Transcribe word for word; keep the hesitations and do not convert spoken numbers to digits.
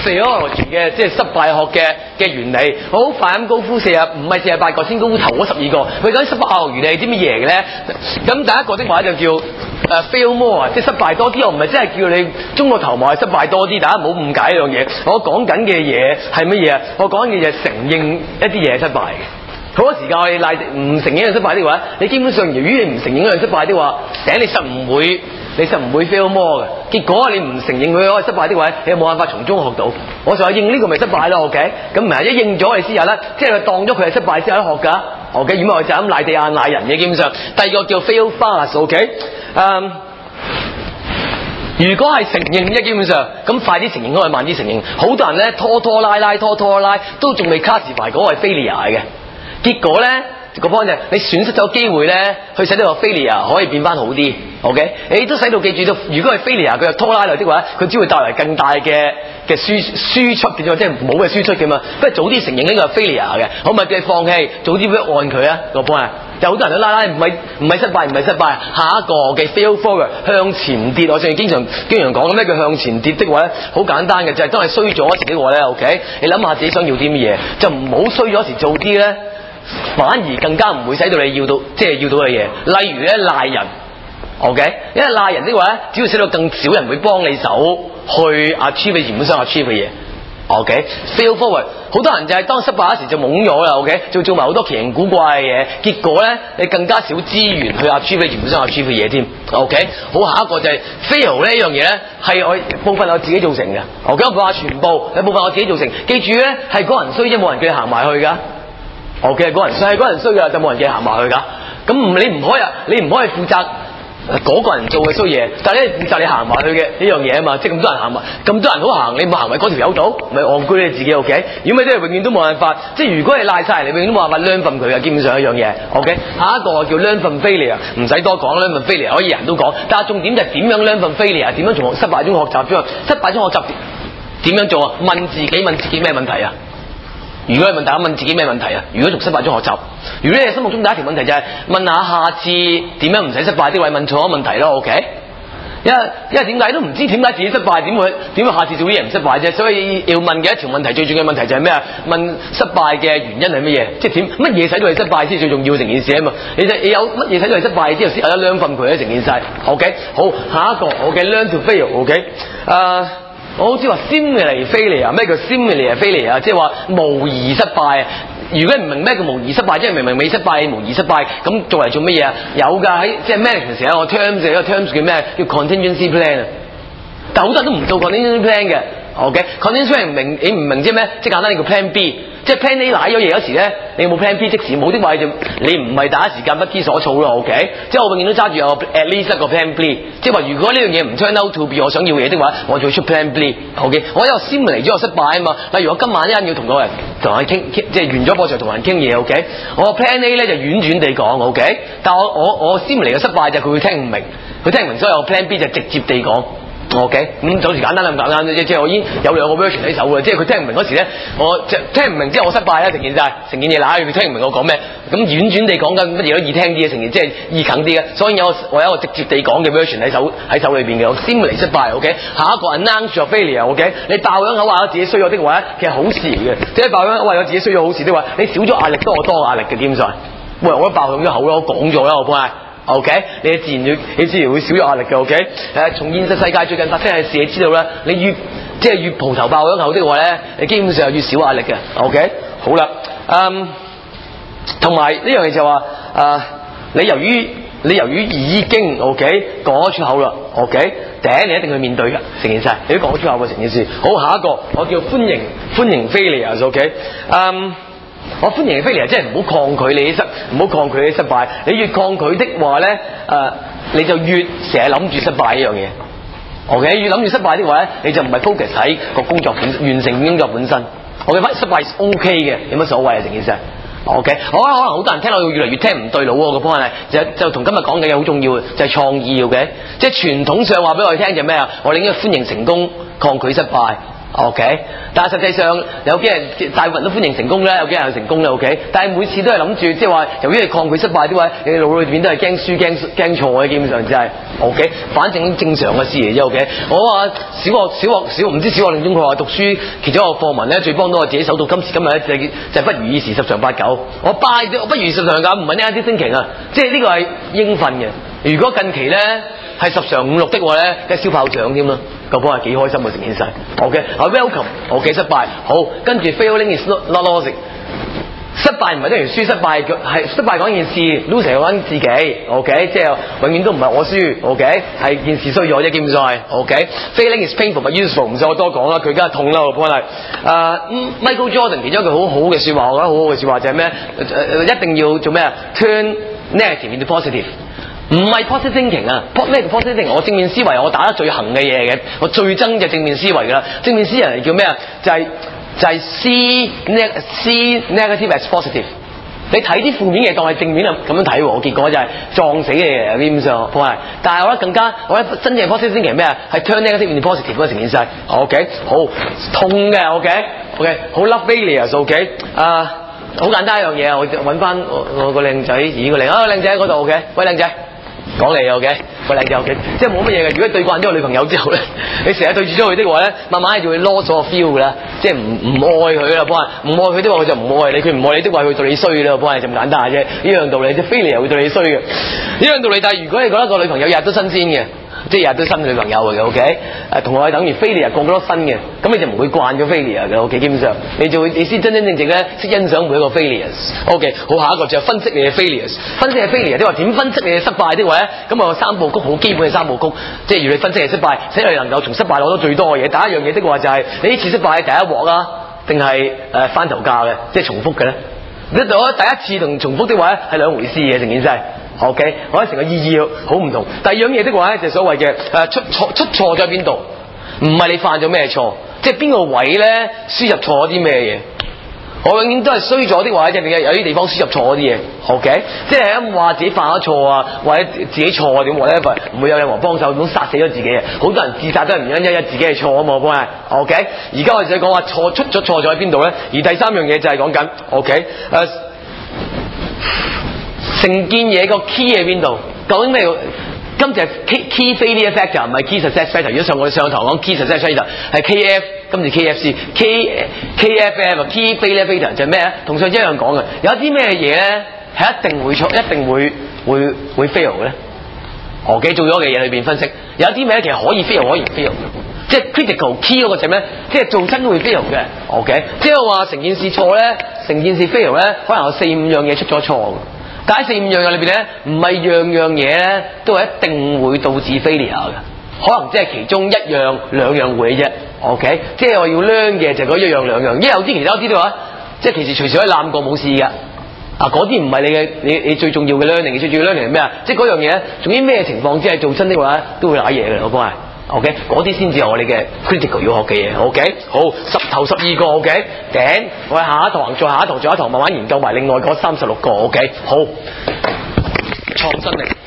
failure 嘅即係失敗學嘅嘅原理。好快咁高呼四日，唔係四十八個先高呼頭嗰十二個。佢講失敗學原理係啲乜嘢嘅咧？咁第一個的話就叫誒、uh, fail more， 即係失敗多啲。我唔係真係叫你中個頭望係失敗多啲，大家唔好誤解呢樣嘢。我講緊嘅嘢係乜嘢啊？我講緊嘅嘢係承認一啲嘢失敗嘅。好多時間我哋賴唔承認一樣失敗的話，你基本上由於你唔承認一樣失敗的話，頂你實唔會，你實唔會 fail more 嘅。結果你唔承認佢嗰個失敗的話，你又冇辦法從中學到。我就話認呢個咪失敗咯 ，OK？ 咁唔係一認咗你先有啦，即係佢當咗佢係失敗先有得學㗎 ，OK？如果我就咁賴地硬賴人嘅，基本上第二個叫 fail fast，OK？ 誒、um,。如果係承認啫，基本上咁快啲承認，可以慢啲承認。好多人咧拖拖拉拉，拖拖拉拉，都仲未 classify 嗰個係 failure 嘅。結果咧個 point 就係你損失咗機會咧，去使到個 failure 可以變翻好啲。OK， 你都使到記住到，如果係 failure 佢又拖拉來的話，佢只會帶來更大嘅嘅輸輸出嘅啫，即係冇嘅輸出嘅嘛。不如早啲承認呢個係 failure 嘅，好咪叫你放棄，早啲 work on 佢啊個 point。有好多人都拉拉唔係唔係失敗唔係失敗，下一個嘅 fail forward 向前跌。我上次經常經常講咩叫向前跌的話咧，好簡單嘅就係、是、當你衰咗時嘅話咧 ，OK， 你諗下自己想要啲乜嘢，就唔好衰咗時做啲咧，反而更加唔會使到你要到即係、就是、要到嘅嘢。例如咧賴人 ，OK， 因為賴人的話咧，只要使到更少人會幫你手去 achieve 你原本想 achieve 嘅嘢。OK，fail、okay? forward， 好多人就係當失敗嗰時就懵咗啦。OK， 做做埋好多奇形古怪嘅嘢，結果咧你更加少資源去 achieve 你原本想 achieve 嘅嘢添。OK， 好，下一個就係 fail 呢一樣嘢咧，係我部分我自己造成嘅。OK， 我唔話全部，有部分我自己造成。記住咧，係嗰人衰啫，冇人叫你行埋去㗎。OK， 嗰人衰，係嗰人衰㗎，就冇人叫你行埋去㗎。咁你唔可以，你唔可以負責。嗰個人做嘅衰嘢，但係咧負責你行埋去嘅呢樣嘢啊嘛，即係咁多人行埋，咁多人好行，你冇行埋嗰條友度，咪戇居你自己 OK？ 如果咪即係永遠都冇辦法，即係如果你賴晒人，你永遠都冇辦法 learn from 佢嘅，基本上一樣嘢 OK。下一個叫 learn from failure， 唔使多講 learn from failure， 可以人都講，但係重點就係點樣 learn from failure， 點樣從失敗中學習啫嘛？失敗中學習點樣做啊？問自己問自己咩問題啊？如果你問大家問自己咩問題啊？如果從失敗中學習，如果你心目中第一條問題就係問下下次點樣唔使失敗啲位，問錯咗問題咯 OK。因為因為點解都唔知點解自己失敗，點會點會下次做啲嘢唔失敗啫？所以要問嘅一條問題，最重要嘅問題就係咩啊？問失敗嘅原因係乜嘢？即係點乜嘢使到你失敗先最重要成件事啊嘛？你你有乜嘢使到你失敗之後先有得 learn from佢咧成件事 OK。好，下一個 OK，learn to fail OK。誒。我好似話 simile failure， 咩叫 simile failure 啊？即係話模擬失敗。如果你唔明咩叫模擬失敗，即係明明未失敗，模擬失敗，咁做嚟做乜嘢啊？有㗎，喺即係 management 時候有個 terms， 有個 terms 叫咩？叫 contingency plan 啊。但好多人都唔做 contingency plan 嘅。OK，contingency plan 唔明，你唔明即係咩？即係簡單，你叫 plan B。即係 plan A 賴咗嘢嗰時咧，你有冇 plan B？即時冇的話，就你唔係第一時間不知所措咯。OK， 即係我永遠都揸住有 at least 一個 plan B， 即係話如果呢樣嘢唔 turn out to be 我想要嘢的話，我就會出 plan B。OK， 我有先嚟咗我失敗啊嘛。例如我今晚一陣要同個人同人傾，即係完咗課就同人傾嘢。OK， 我 plan A 咧就婉轉地講 OK， 但係我我我先嚟嘅失敗就係佢會聽唔明，佢聽唔明，所以我 plan B 就直接地講。OK， 咁就好似簡單咁簡單啫，即係我已經有兩個 version 喺手嘅，即係佢聽唔明嗰時咧，我即係聽唔明之後我失敗啦，成件事，成件嘢嗱，佢聽唔明我講咩，咁婉轉地講緊乜嘢都易聽啲嘅，成件即係易啃啲嘅，所以有我有一個直接地講嘅 version 喺手喺手裏邊嘅，我先嚟失敗 OK， 下一個 announce your failure OK， 你爆咗口話咗自己衰咗的話咧，其實好事嚟嘅，即係爆咗口話咗自己衰咗好事的話，你少咗壓力多我多壓力嘅，基本上，喂我都爆咗口咯，我講咗啦，我幫你。OK， 你自然要，你自然會少咗壓力嘅。OK， 誒，從現實世界最近發生嘅事，你知道啦。你越即係越蒲頭爆咗口的話咧，你基本上越少壓力嘅。OK， 好啦，嗯，同埋呢樣嘢就話，誒、呃，你由於你由於已經 OK 講咗出口啦 ，OK， 第一你一定去面對㗎，成件事，你都講咗出口嘅成件事。好，下一個我叫歡迎歡迎 failure OK， 嗯。我歡迎 failure， 即係唔好抗拒你失，唔好抗拒你失敗。你越抗拒的話咧，誒、呃，你就越成日諗住失敗呢樣嘢。OK， 越諗住失敗的話咧，你就唔係 focus 喺個工作本完成工作本身。OK， 失敗 OK 嘅，有乜所謂啊？成件事。OK， 好啊，可能好多人聽到越嚟越聽唔對腦喎，個 point 係就就同今日講嘅嘢好重要，就係、是、創意嘅。即係傳統上話俾我哋聽就咩啊？我哋應該歡迎成功，抗拒失敗。 OK， 但係實際上有啲人大部分都歡迎成功咧，有啲人係成功咧 OK， 但係每次都係諗住即係話，由於你抗拒失敗啲話，你腦裏邊都係驚輸驚驚錯嘅，基本上就係 OK， 反正正常嘅事嚟啫 OK。我話小學小學小唔知小學定中學話讀書其中一個課文咧，最幫到我自己手到今時今日咧，就就係不如意事十常八九。我拜我不如意十常九，唔係呢一啲 thinking 啊，即係呢個係應份嘅。如果近期咧係十常五六的話咧，梗係燒炮仗添啦。個波係幾開心嘅成件事 ，OK， 啊 welcome，OK 失敗，好，跟住 failing is not not losing， 失敗唔係等於輸，失敗係失敗講件事 ，losing 講自己 ，OK， 即係永遠都唔係我輸 ，OK， 係件事衰咗啫，基本上係 ，OK，failing is painful but useful， 唔使我多講啦，佢而家痛啦個波係，誒 Michael Jordan 其中一句好好嘅説話，我覺得好好嘅説話就係咩？誒一定要做咩啊 ？Turn negative into positive。唔係 positive thinking 啊，咩叫 positive thinking？ 我正面思維，我打得最行嘅嘢嘅，我最憎就正面思維㗎啦。正面思維係叫咩啊？就係、是、就係、是、see see negative as positive。你睇啲負面嘢當係正面咁樣睇喎，結果就係撞死嘅，基本上係。但係我覺得更加，我覺得真正 positive thinking 係咩啊？係 turn negative into positive 嗰成件事。OK， 好痛嘅 OK OK， 好 love failures OK 啊，好簡單一樣嘢，我揾翻我我個靚仔，咦個靚啊靚仔喺嗰度 OK， 喂靚仔。講嚟又嘅，喂靚仔 OK， 即係冇乜嘢嘅。如果對慣咗個女朋友之後咧，你成日對住咗佢的話咧，慢慢就會 lost 咗個 feel 㗎啦，即係唔唔愛佢啦，幫人唔愛佢的話，佢就唔愛你；佢唔愛你的話，佢對你衰啦，幫人就咁簡單啫。呢樣道理，即係非禮又會對你衰嘅。呢樣道理，但係如果你覺得個女朋友日日都新鮮嘅，即係日日都新女朋友嚟嘅 OK， 誒同我係等於非禮日個個都新嘅，咁你就唔會慣咗非禮嘅 OK， 基本上你就會你先真真正正咧識欣賞每一個 failures。OK， 好，下一個就係分析你嘅 failures， 分析你嘅 failure， 即係話點分析你嘅失敗的話咧，咁啊三部曲好基本嘅三部曲，即係如你分析你失敗，使你能夠從失敗攞到最多嘅嘢。第一樣嘢的話就係、是、你呢次失敗係第一鑊啊，定係誒翻頭價嘅，即係重複嘅咧？你覺得第一次同重複的話咧係兩回事嘅，成件事。OK， 我覺得成個意義好唔同。第二樣嘢的話咧，就係、所謂嘅誒出錯出錯咗喺邊度？唔係你犯咗咩錯，即係邊個位咧輸入錯咗啲咩嘢？我永遠都係衰咗啲話，即係有啲地方輸入錯咗啲嘢。OK， 即係咁話自己犯咗錯啊，或者自己錯啊點或者唔會有任何幫手，咁殺死咗自己啊！好多人自殺都係唔因因為自己係錯啊嘛，我幫係 OK。而家我哋就講話錯出咗錯咗喺邊度咧？而第三樣嘢就係講緊 OK 誒、呃。成件嘢個 key 喺邊度？究竟咩？今次係 key, key failure factor 唔係 key success factor。如果上我哋上堂講 key success factor 係 K F， 今次 K F C，K K F M key failure factor 就係咩咧？同上次一樣講嘅。有啲咩嘢咧係一定會錯，一定會會會 fail 嘅咧？我記做咗嘅嘢裏邊分析，有啲咩其實可以 fail 可以唔 fail 嘅，即係 critical key 嗰個就咩？即係做真都會 fail 嘅。OK， 即係話成件事錯咧，成件事 fail 咧，可能有四五樣嘢出咗錯嘅。但喺四五樣嘢裏邊咧，唔係樣樣嘢咧都係一定會導致 failure 嘅，可能即係其中一樣兩樣會嘅啫。OK， 即係我要 learn 嘅就係嗰一樣兩樣，因為有啲其他啲嘅話，即係其實隨時可以攬過冇事㗎。啊，嗰啲唔係你嘅你你最重要嘅 learning， 你最重要 learning 係咩啊？即係嗰樣嘢，總之咩情況之下做真的話都會瀨嘢嘅，我講係。OK， 嗰啲先至係我哋嘅 critical 要學嘅嘢。OK， 好，十頭十二個 OK， 頂，我哋下一堂再下一堂再下一堂慢慢研究埋另外嗰三十六個 OK， 好，創新力。